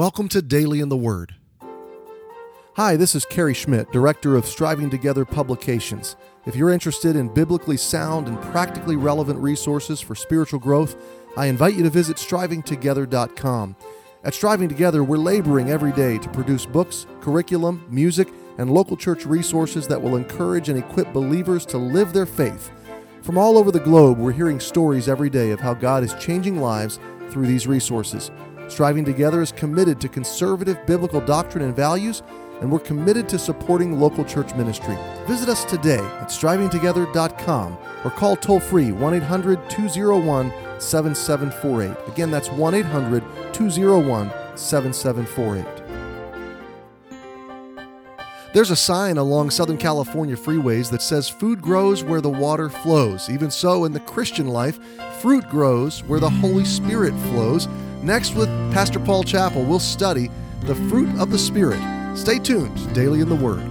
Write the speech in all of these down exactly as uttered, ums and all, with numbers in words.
Welcome to Daily in the Word. Hi, this is Kerry Schmidt, Director of Striving Together Publications. If you're interested in biblically sound and practically relevant resources for spiritual growth, I invite you to visit striving together dot com. At Striving Together, we're laboring every day to produce books, curriculum, music, and local church resources that will encourage and equip believers to live their faith. From all over the globe, we're hearing stories every day of how God is changing lives through these resources. Striving Together is committed to conservative biblical doctrine and values, and we're committed to supporting local church ministry. Visit us today at striving together dot com or call toll-free one eight hundred two oh one seven seven four eight. Again, that's one eight hundred two oh one seven seven four eight. There's a sign along Southern California freeways that says food grows where the water flows. Even so, in the Christian life, fruit grows where the Holy Spirit flows. Next, with Pastor Paul Chappell, we'll study the fruit of the Spirit. Stay tuned to Daily in the Word.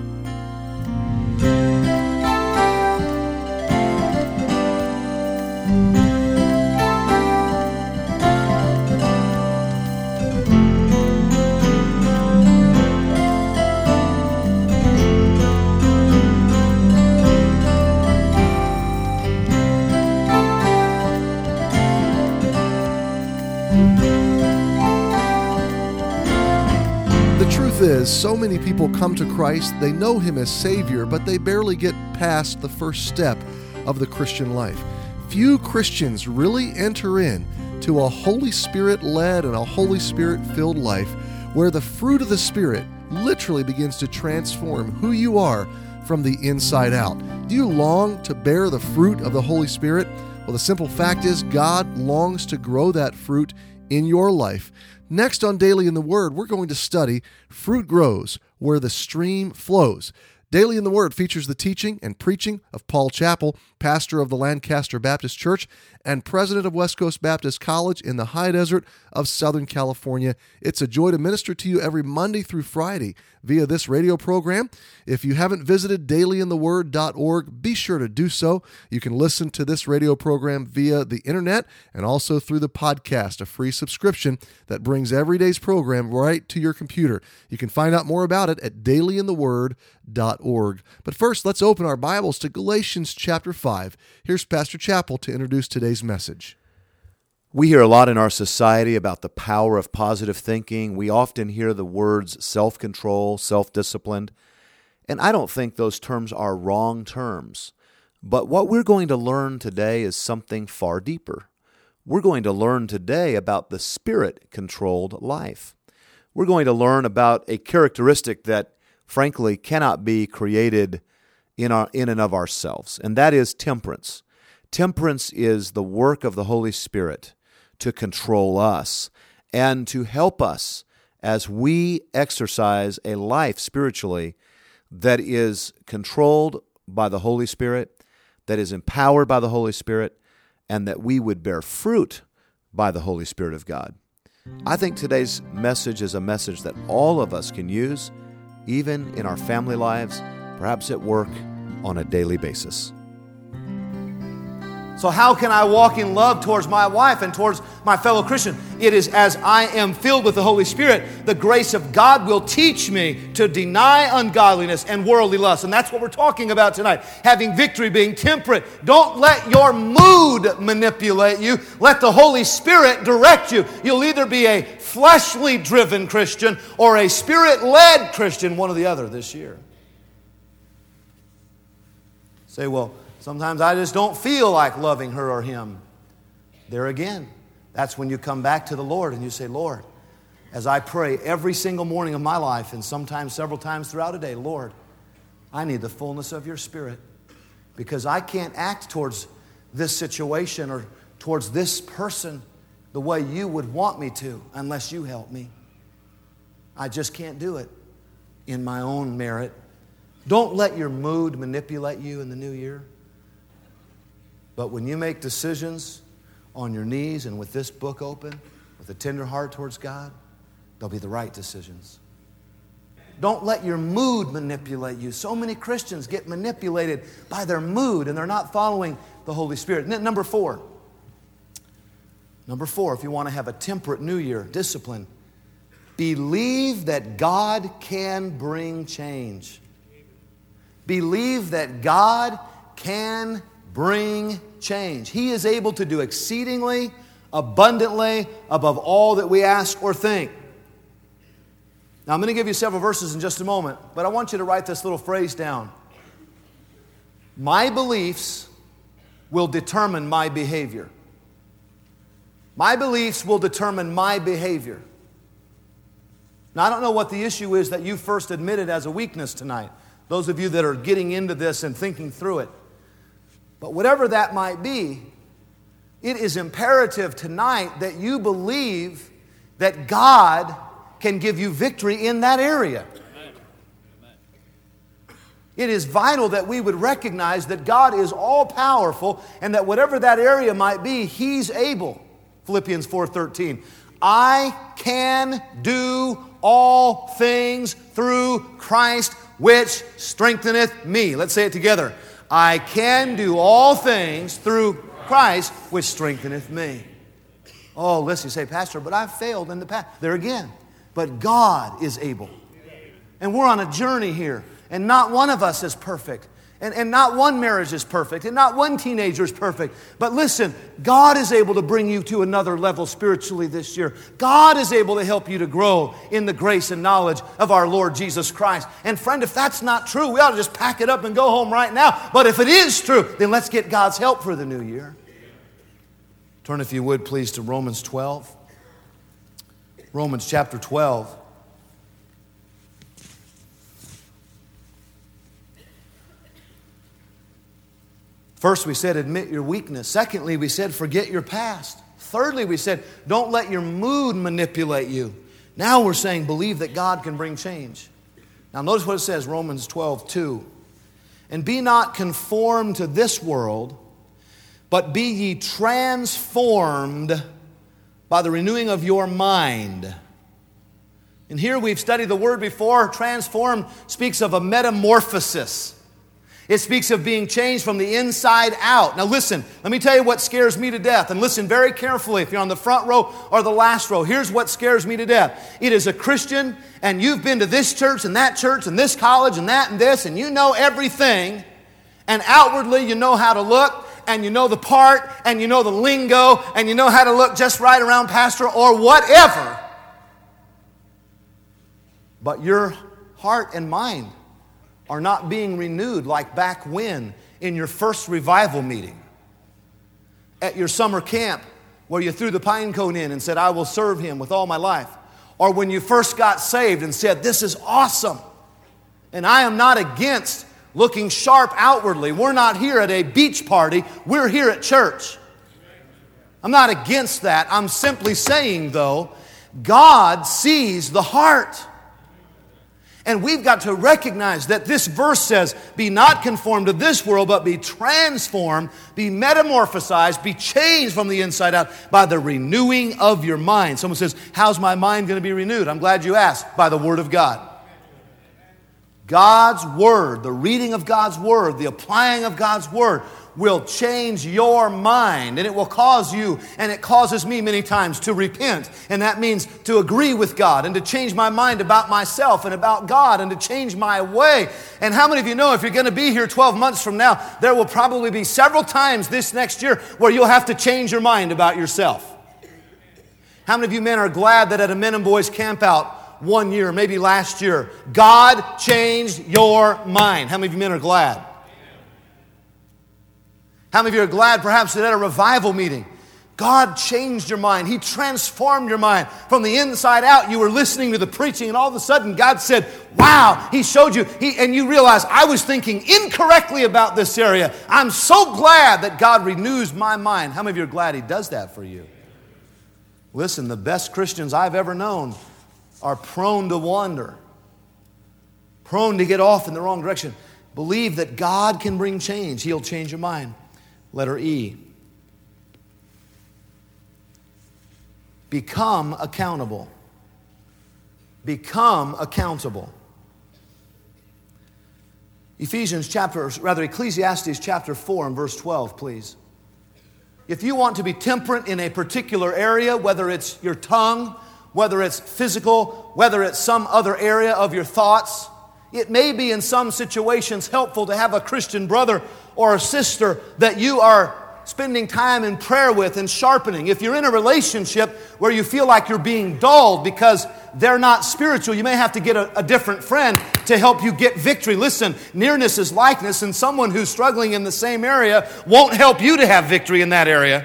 Is so many people come to Christ, they know Him as Savior, but they barely get past the first step of the Christian life. Few Christians really enter in to a Holy Spirit-led and a Holy Spirit-filled life where the fruit of the Spirit literally begins to transform who you are from the inside out. Do you long to bear the fruit of the Holy Spirit? Well, the simple fact is God longs to grow that fruit in your life. Next on Daily in the Word, we're going to study Fruit Grows Where the Stream Flows. Daily in the Word features the teaching and preaching of Paul Chappell, pastor of the Lancaster Baptist Church and president of West Coast Baptist College in the high desert of Southern California. It's a joy to minister to you every Monday through Friday via this radio program. If you haven't visited daily in the word dot org, be sure to do so. You can listen to this radio program via the internet and also through the podcast, a free subscription that brings every day's program right to your computer. You can find out more about it at daily in the word dot org. But first, let's open our Bibles to Galatians chapter five. Here's Pastor Chappell to introduce today's message. We hear a lot in our society about the power of positive thinking. We often hear the words self-control, self-disciplined, and I don't think those terms are wrong terms. But what we're going to learn today is something far deeper. We're going to learn today about the Spirit-controlled life. We're going to learn about a characteristic that, frankly, cannot be created in our in and of ourselves, and that is temperance. Temperance is the work of the Holy Spirit to control us and to help us as we exercise a life spiritually that is controlled by the Holy Spirit, that is empowered by the Holy Spirit, and that we would bear fruit by the Holy Spirit of God. I think today's message is a message that all of us can use, even in our family lives, perhaps at work, on a daily basis. So how can I walk in love towards my wife and towards my fellow Christian? It is as I am filled with the Holy Spirit, the grace of God will teach me to deny ungodliness and worldly lust. And that's what we're talking about tonight. Having victory, being temperate. Don't let your mood manipulate you. Let the Holy Spirit direct you. You'll either be a fleshly driven Christian or a Spirit-led Christian, one or the other this year. Say, well, sometimes I just don't feel like loving her or him. There again, that's when you come back to the Lord and you say, Lord, as I pray every single morning of my life and sometimes several times throughout a day, Lord, I need the fullness of your Spirit because I can't act towards this situation or towards this person the way you would want me to unless you help me. I just can't do it in my own merit. Don't let your mood manipulate you in the new year. But when you make decisions on your knees and with this book open, with a tender heart towards God, they'll be the right decisions. Don't let your mood manipulate you. So many Christians get manipulated by their mood and they're not following the Holy Spirit. And then number four. Number four, if you want to have a temperate new year, discipline. Believe that God can bring change. Believe that God can bring change. He is able to do exceedingly, abundantly, above all that we ask or think. Now, I'm going to give you several verses in just a moment, but I want you to write this little phrase down. My beliefs will determine my behavior. My beliefs will determine my behavior. Now, I don't know what the issue is that you first admitted as a weakness tonight, those of you that are getting into this and thinking through it. But whatever that might be, it is imperative tonight that you believe that God can give you victory in that area. It is vital that we would recognize that God is all-powerful and that whatever that area might be, He's able. Philippians four thirteen. I can do all things through Christ which strengtheneth me. Let's say it together. I can do all things through Christ which strengtheneth me. Oh, listen, you say, Pastor, but I've failed in the past. There again. But God is able. And we're on a journey here. And not one of us is perfect. And, and not one marriage is perfect. And not one teenager is perfect. But listen, God is able to bring you to another level spiritually this year. God is able to help you to grow in the grace and knowledge of our Lord Jesus Christ. And friend, if that's not true, we ought to just pack it up and go home right now. But if it is true, then let's get God's help for the new year. Turn, if you would, please, to Romans twelve. Romans chapter twelve. First, we said, admit your weakness. Secondly, we said, forget your past. Thirdly, we said, don't let your mood manipulate you. Now we're saying, believe that God can bring change. Now notice what it says, Romans twelve two. And be not conformed to this world, but be ye transformed by the renewing of your mind. And here we've studied the word before. Transformed speaks of a metamorphosis. It speaks of being changed from the inside out. Now listen, let me tell you what scares me to death. And listen very carefully if you're on the front row or the last row. Here's what scares me to death. It is a Christian and you've been to this church and that church and this college and that and this and you know everything. And outwardly you know how to look and you know the part and you know the lingo and you know how to look just right around pastor or whatever. But your heart and mind are not being renewed like back when in your first revival meeting, at your summer camp where you threw the pine cone in and said, I will serve Him with all my life. Or when you first got saved and said, this is awesome. And I am not against looking sharp outwardly. We're not here at a beach party. We're here at church. I'm not against that. I'm simply saying, though, God sees the heart. And we've got to recognize that this verse says, be not conformed to this world, but be transformed, be metamorphosized, be changed from the inside out by the renewing of your mind. Someone says, how's my mind going to be renewed? I'm glad you asked. By the Word of God. God's Word, the reading of God's Word, the applying of God's Word will change your mind, and it will cause you, and it causes me many times to repent, and that means to agree with God and to change my mind about myself and about God and to change my way. And how many of you know if you're going to be here twelve months from now, there will probably be several times this next year where you'll have to change your mind about yourself? How many of you men are glad that at a men and boys camp out one year, maybe last year, God changed your mind? How many of you men are glad? How many of you are glad perhaps that at a revival meeting, God changed your mind. He transformed your mind from the inside out. You were listening to the preaching and all of a sudden God said, wow, He showed you. He, and you realize I was thinking incorrectly about this area. I'm so glad that God renews my mind. How many of you are glad He does that for you? Listen, the best Christians I've ever known are prone to wander, prone to get off in the wrong direction. Believe that God can bring change. He'll change your mind. Letter E. Become accountable. Become accountable. Ephesians chapter, rather Ecclesiastes chapter four and verse twelve, please. If you want to be temperate in a particular area, whether it's your tongue whether it's physical, whether it's some other area of your thoughts. It may be in some situations helpful to have a Christian brother or a sister that you are spending time in prayer with and sharpening. If you're in a relationship where you feel like you're being dulled because they're not spiritual, you may have to get a, a different friend to help you get victory. Listen, nearness is likeness, and someone who's struggling in the same area won't help you to have victory in that area.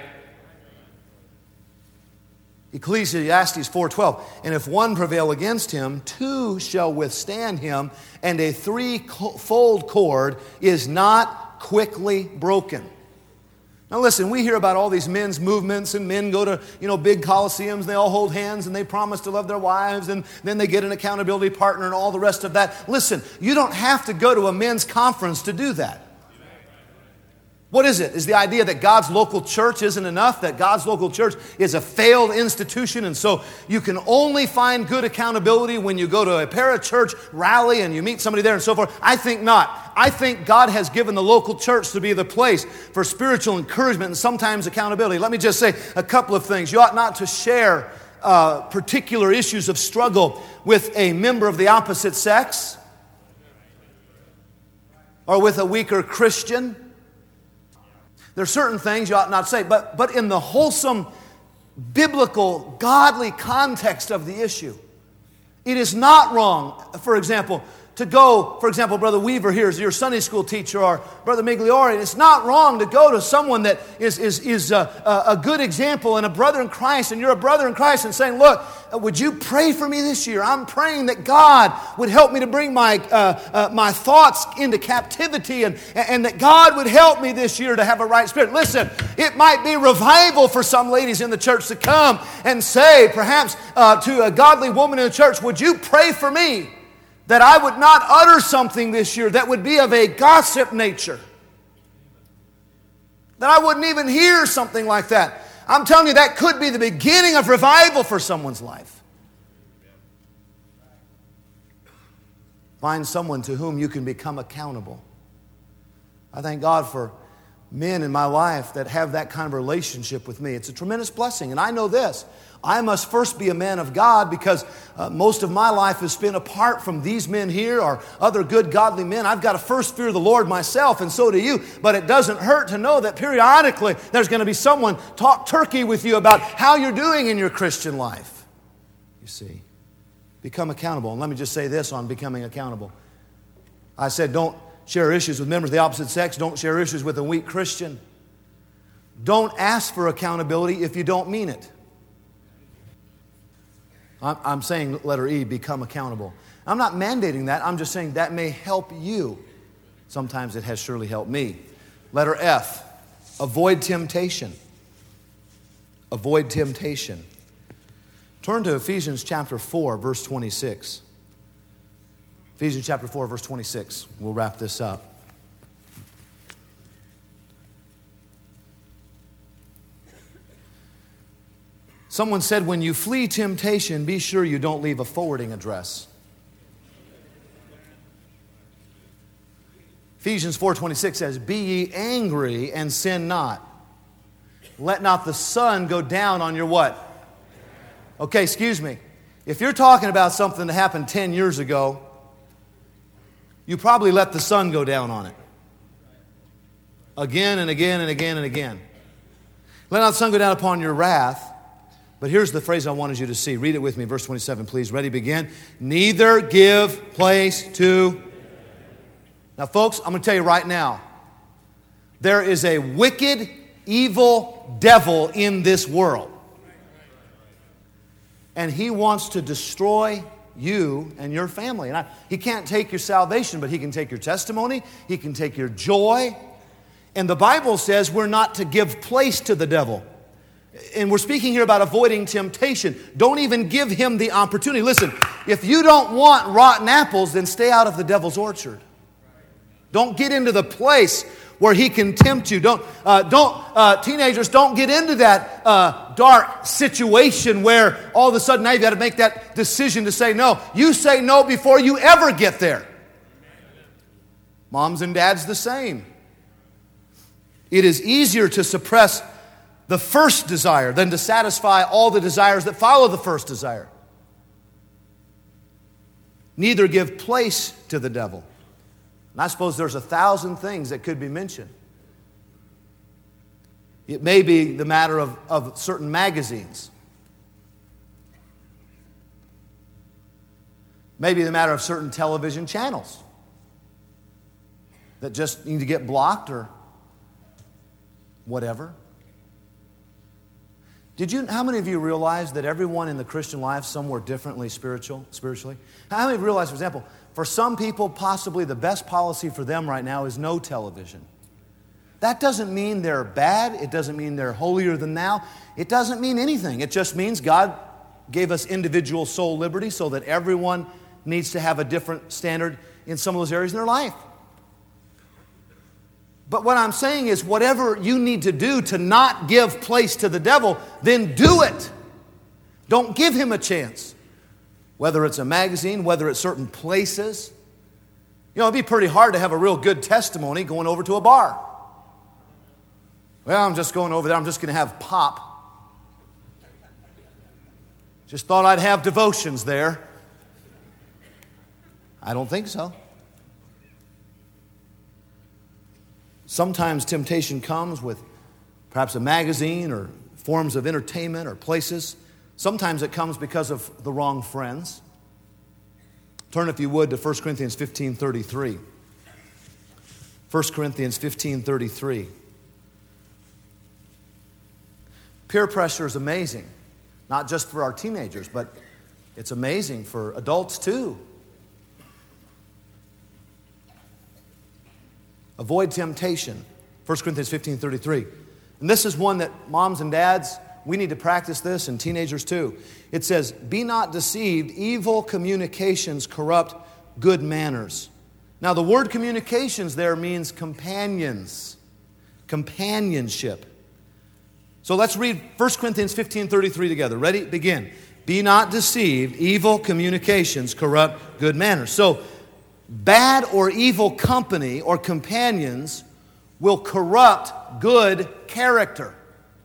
Ecclesiastes four twelve, and if one prevail against him, two shall withstand him, and a threefold cord is not quickly broken. Now listen, we hear about all these men's movements, and men go to, you know, big coliseums, and they all hold hands, and they promise to love their wives, and then they get an accountability partner and all the rest of that. Listen, you don't have to go to a men's conference to do that. What is it? Is the idea that God's local church isn't enough, that God's local church is a failed institution, and so you can only find good accountability when you go to a parachurch rally and you meet somebody there and so forth? I think not. I think God has given the local church to be the place for spiritual encouragement and sometimes accountability. Let me just say a couple of things. You ought not to share uh, particular issues of struggle with a member of the opposite sex or with a weaker Christian. There are certain things you ought not say, but, but in the wholesome, biblical, godly context of the issue, it is not wrong, for example, to go, for example, Brother Weaver here is your Sunday school teacher, or Brother Migliori. It's not wrong to go to someone that is, is, is a, a good example and a brother in Christ, and you're a brother in Christ, and saying, look, would you pray for me this year? I'm praying that God would help me to bring my, uh, uh, my thoughts into captivity, and, and that God would help me this year to have a right spirit. Listen, it might be revival for some ladies in the church to come and say, perhaps uh, to a godly woman in the church, would you pray for me that I would not utter something this year that would be of a gossip nature? That I wouldn't even hear something like that. I'm telling you, that could be the beginning of revival for someone's life. Find someone to whom you can become accountable. I thank God for men in my life that have that kind of relationship with me. It's a tremendous blessing. And I know this. I must first be a man of God, because uh, most of my life is spent apart from these men here or other good godly men. I've got to first fear the Lord myself, and so do you. But it doesn't hurt to know that periodically there's going to be someone talk turkey with you about how you're doing in your Christian life. You see, become accountable. And let me just say this on becoming accountable. I said don't share issues with members of the opposite sex. Don't share issues with a weak Christian. Don't ask for accountability if you don't mean it. I'm saying, letter E, become accountable. I'm not mandating that. I'm just saying that may help you. Sometimes it has surely helped me. Letter F, avoid temptation. Avoid temptation. Turn to Ephesians chapter four, verse twenty-six. Ephesians chapter four, verse twenty-six. We'll wrap this up. Someone said, when you flee temptation, be sure you don't leave a forwarding address. Ephesians four twenty-six says, be ye angry and sin not. Let not the sun go down on your what? Okay, excuse me. If you're talking about something that happened ten years ago, you probably let the sun go down on it. Again and again and again and again. Let not the sun go down upon your wrath. But here's the phrase I wanted you to see. Read it with me, verse twenty-seven, please. Ready, begin. Neither give place to... Now, folks, I'm going to tell you right now, there is a wicked, evil devil in this world. And he wants to destroy you and your family. And I, he can't take your salvation, but he can take your testimony. He can take your joy. And the Bible says we're not to give place to the devil. And we're speaking here about avoiding temptation. Don't even give him the opportunity. Listen, if you don't want rotten apples, then stay out of the devil's orchard. Don't get into the place where he can tempt you. Don't, uh, don't uh, teenagers, don't get into that uh, dark situation where all of a sudden now you've got to make that decision to say no. You say no before you ever get there. Moms and dads the same. It is easier to suppress the first desire than to satisfy all the desires that follow the first desire. neither give place to the devil. And I suppose there's a thousand things that could be mentioned. It may be the matter of, of certain magazines. Maybe the matter of certain television channels that just need to get blocked or whatever. Did you? How many of you realize that everyone in the Christian life is somewhere differently spiritual, spiritually? How many of you realize, for example, for some people, possibly the best policy for them right now is no television? That doesn't mean they're bad. It doesn't mean they're holier than thou. It doesn't mean anything. It just means God gave us individual soul liberty so that everyone needs to have a different standard in some of those areas in their life. But what I'm saying is, whatever you need to do to not give place to the devil, then do it. Don't give him a chance. Whether it's a magazine, whether it's certain places. You know, it'd be pretty hard to have a real good testimony going over to a bar. Well, I'm just going over there, I'm just going to have pop. Just thought I'd have devotions there. I don't think so. Sometimes temptation comes with perhaps a magazine or forms of entertainment or places. Sometimes it comes because of the wrong friends. Turn, if you would, to First Corinthians fifteen thirty-three. First Corinthians fifteen thirty-three. Peer pressure is amazing, not just for our teenagers, but it's amazing for adults too. Avoid temptation. First Corinthians fifteen thirty-three. And this is one that moms and dads, we need to practice this, and teenagers too. It says, be not deceived, evil communications corrupt good manners. Now the word communications there means companions, companionship. So let's read First Corinthians fifteen thirty-three together. Ready? Begin. Be not deceived, evil communications corrupt good manners. So bad or evil company or companions will corrupt good character.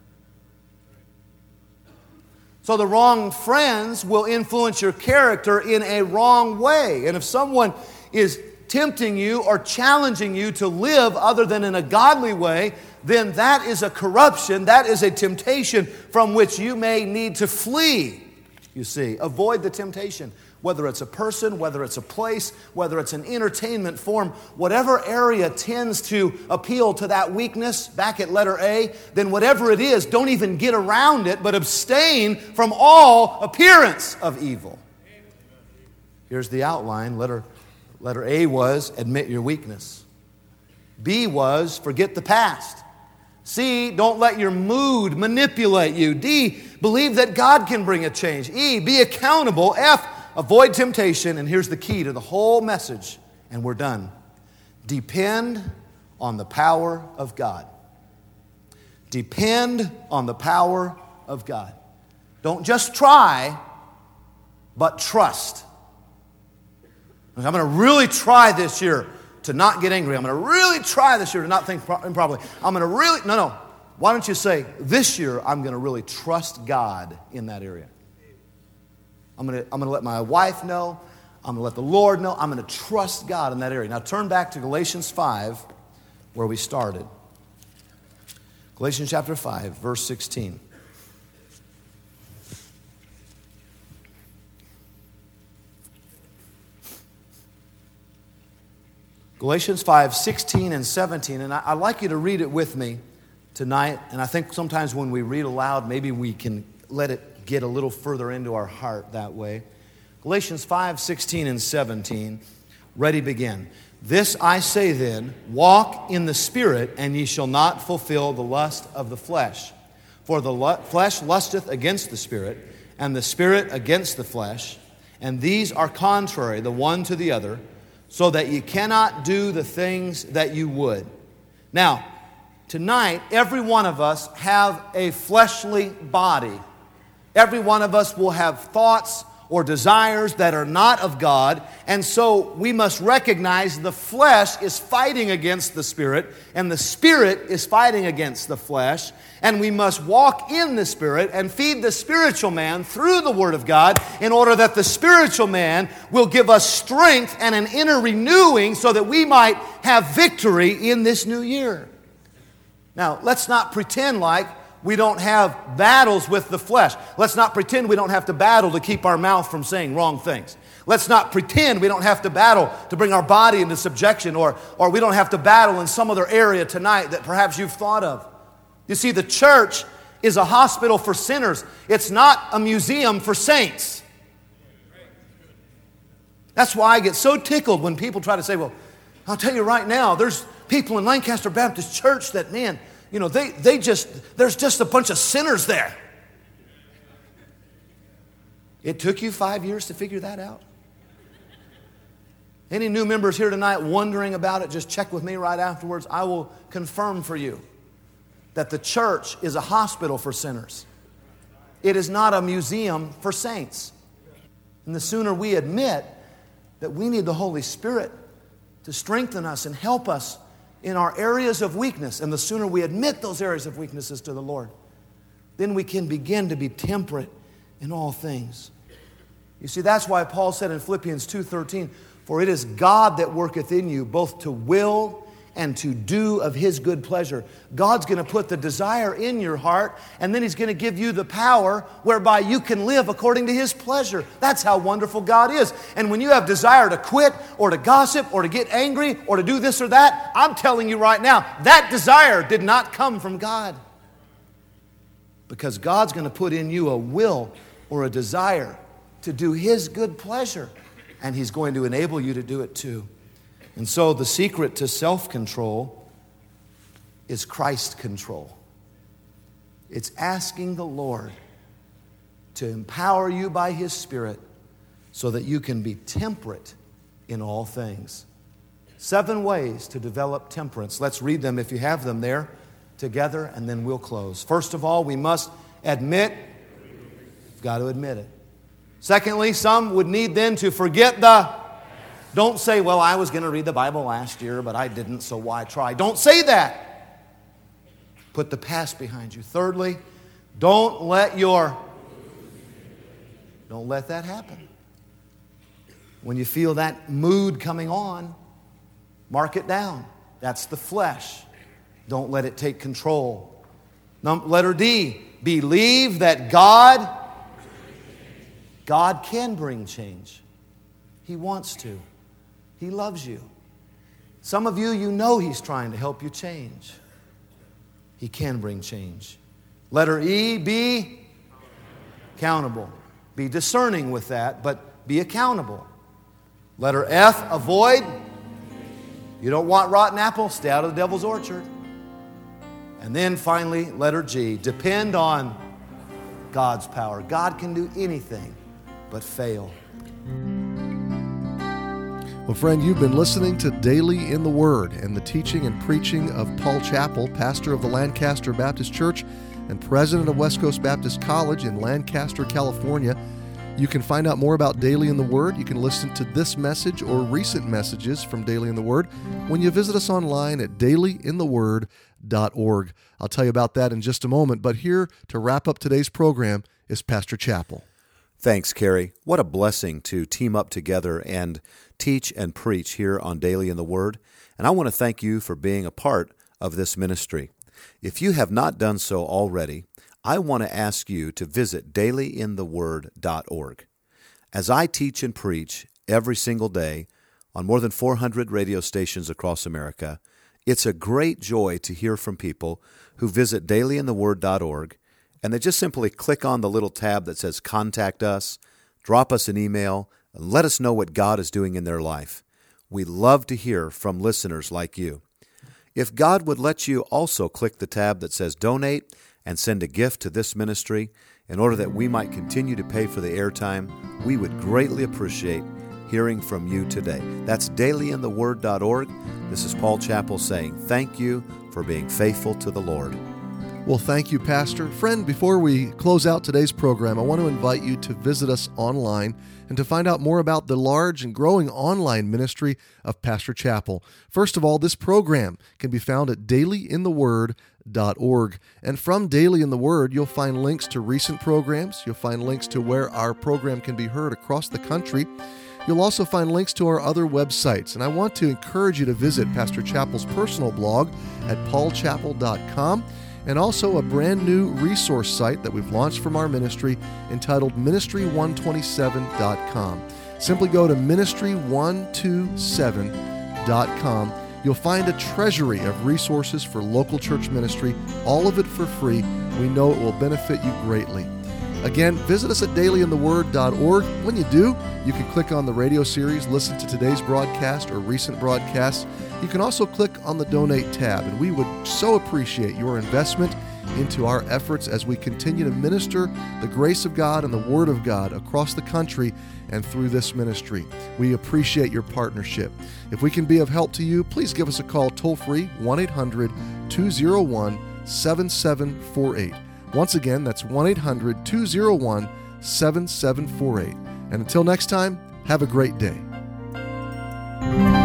So the wrong friends will influence your character in a wrong way. And if someone is tempting you or challenging you to live other than in a godly way, then that is a corruption, that is a temptation from which you may need to flee. You see, avoid the temptation. Whether it's a person, whether it's a place, whether it's an entertainment form, whatever area tends to appeal to that weakness, back at letter A, then whatever it is, don't even get around it, but abstain from all appearance of evil. Here's the outline. Letter, letter A was, admit your weakness. B was, forget the past. C, don't let your mood manipulate you. D, believe that God can bring a change. E, be accountable. F, avoid temptation. And here's the key to the whole message, and we're done. Depend on the power of God. Depend on the power of God. Don't just try, but trust. I'm going to really try this year to not get angry. I'm going to really try this year to not think improperly. I'm going to really, no, no. Why don't you say, this year I'm going to really trust God in that area. I'm going to, I'm going to let my wife know. I'm going to let the Lord know. I'm going to trust God in that area. Now turn back to Galatians five, where we started. Galatians chapter five, verse sixteen. Galatians five, sixteen and seventeen. And I, I'd like you to read it with me tonight. And I think sometimes when we read aloud, maybe we can let it get a little further into our heart that way. Galatians five, sixteen and seventeen. Ready, begin. This I say then, walk in the Spirit, and ye shall not fulfill the lust of the flesh. For the lu- flesh lusteth against the Spirit, and the Spirit against the flesh. And these are contrary the one to the other, so that you cannot do the things that you would. Now, tonight, every one of us have a fleshly body. Every one of us will have thoughts or desires that are not of God. And so we must recognize the flesh is fighting against the Spirit, and the Spirit is fighting against the flesh. And we must walk in the Spirit and feed the spiritual man through the Word of God in order that the spiritual man will give us strength and an inner renewing so that we might have victory in this new year. Now, let's not pretend like we don't have battles with the flesh. Let's not pretend we don't have to battle to keep our mouth from saying wrong things. Let's not pretend we don't have to battle to bring our body into subjection, or, or we don't have to battle in some other area tonight that perhaps you've thought of. You see, the church is a hospital for sinners. It's not a museum for saints. That's why I get so tickled when people try to say, well, I'll tell you right now, there's people in Lancaster Baptist Church that, man, you know, they, they just, there's just a bunch of sinners there. It took you five years to figure that out? Any new members here tonight wondering about it, just check with me right afterwards. I will confirm for you that the church is a hospital for sinners. It is not a museum for saints. And the sooner we admit that we need the Holy Spirit to strengthen us and help us in our areas of weakness, and the sooner we admit those areas of weaknesses to the Lord, then we can begin to be temperate in all things. You see, that's why Paul said in Philippians two thirteen, "For it is God that worketh in you both to will and to do of His good pleasure." God's going to put the desire in your heart, and then He's going to give you the power whereby you can live according to His pleasure. That's how wonderful God is. And when you have desire to quit or to gossip or to get angry or to do this or that, I'm telling you right now, that desire did not come from God. Because God's going to put in you a will or a desire to do His good pleasure, and He's going to enable you to do it too. And so the secret to self-control is Christ control. It's asking the Lord to empower you by His Spirit so that you can be temperate in all things. Seven ways to develop temperance. Let's read them if you have them there together, and then we'll close. First of all, we must admit. We've got to admit it. Secondly, some would need then to forget the... Don't say, well, I was going to read the Bible last year, but I didn't, so why try? Don't say that. Put the past behind you. Thirdly, don't let your... Don't let that happen. When you feel that mood coming on, mark it down. That's the flesh. Don't let it take control. Num- letter D, believe that God, God can bring change. He wants to. He loves you. Some of you, you know He's trying to help you change. He can bring change. Letter E, be accountable. Be discerning with that, but be accountable. Letter F, avoid. You don't want rotten apples, stay out of the devil's orchard. And then finally, letter G, depend on God's power. God can do anything but fail. Well, friend, you've been listening to Daily in the Word and the teaching and preaching of Paul Chappell, pastor of the Lancaster Baptist Church and president of West Coast Baptist College in Lancaster, California. You can find out more about Daily in the Word. You can listen to this message or recent messages from Daily in the Word when you visit us online at daily in the word dot org. I'll tell you about that in just a moment, but here to wrap up today's program is Pastor Chappell. Thanks, Kerry. What a blessing to team up together and teach and preach here on Daily in the Word. And I want to thank you for being a part of this ministry. If you have not done so already, I want to ask you to visit daily in the word dot org. As I teach and preach every single day on more than four hundred radio stations across America, it's a great joy to hear from people who visit daily in the word dot org, and they just simply click on the little tab that says Contact Us, drop us an email, and let us know what God is doing in their life. We love to hear from listeners like you. If God would let you also click the tab that says Donate and send a gift to this ministry in order that we might continue to pay for the airtime, we would greatly appreciate hearing from you today. That's daily in the word dot org. This is Paul Chappell saying thank you for being faithful to the Lord. Well, thank you, Pastor. Friend, before we close out today's program, I want to invite you to visit us online and to find out more about the large and growing online ministry of Pastor Chappell. First of all, this program can be found at daily in the word dot org. And from Daily in the Word, you'll find links to recent programs. You'll find links to where our program can be heard across the country. You'll also find links to our other websites. And I want to encourage you to visit Pastor Chappell's personal blog at paul chappell dot com. And also a brand new resource site that we've launched from our ministry entitled ministry one twenty-seven dot com. Simply go to ministry one twenty-seven dot com. You'll find a treasury of resources for local church ministry, all of it for free. We know it will benefit you greatly. Again, visit us at daily in the word dot org. When you do, you can click on the radio series, listen to today's broadcast or recent broadcasts. You can also click on the Donate tab, and we would so appreciate your investment into our efforts as we continue to minister the grace of God and the Word of God across the country and through this ministry. We appreciate your partnership. If we can be of help to you, please give us a call toll-free, one eight hundred two oh one seven seven four eight. Once again, that's one eight hundred two oh one seven seven four eight. And until next time, have a great day.